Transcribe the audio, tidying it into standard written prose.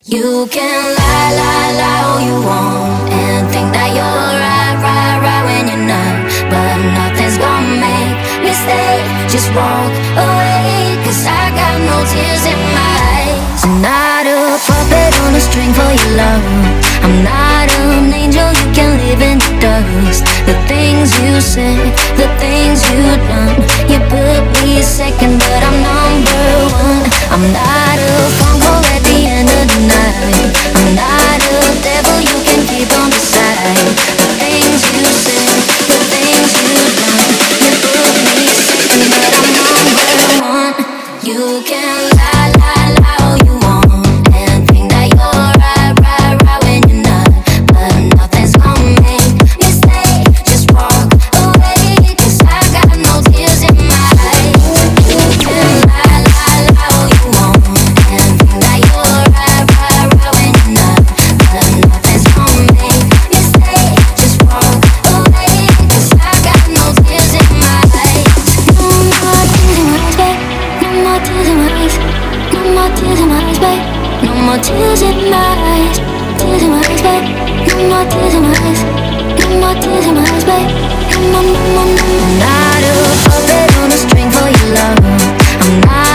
You can lie, lie, lie all you want and think that you're right, right, right when you're not. But nothing's gonna make me stay. Just walk away, 'cause I got no tears in my eyes. I'm not a puppet on a string for your love. I'm not an angel, you can live in the dust. The things you said, the things you done, you put me second, but I'm number one. I'm not a phone call at the end of the night. I'm not a devil you can keep on the side. The things you said, the things you done, you put me second, but I'm number one. You can lie, lie, lie all you want and think that you're right, right, right when you're not. But nothing's gonna make me stay. Just walk away, 'cause I got no tears in my eyes. You can lie, lie, lie all you want and think that you're right, right, right when you're not. But nothing's gonna make me stay. Just walk away, 'cause I got no tears in my eyes. No more tears in my eyes, babe. No more tears in my eyes. No more tears in my eyes, babe. No more tears in my eyes. Tears in my eyes, babe. No more tears in my eyes. No more tears in my eyes, babe. No more, no more, no more. I'm not a puppet on a string for your love. I'm not